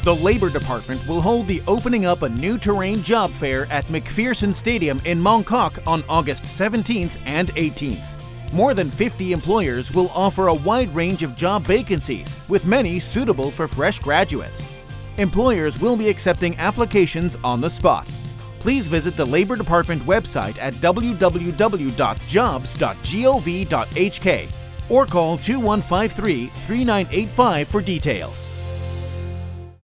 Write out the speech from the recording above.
The Labor Department will hold the Opening Up a New Terrain Job Fair at McPherson Stadium in Mongkok on August 17th and 18th. More than 50 employers will offer a wide range of job vacancies, with many suitable for fresh graduates. Employers will be accepting applications on the spot. Please visit the Labor Department website at www.jobs.gov.hk or call 2153-3985 for details.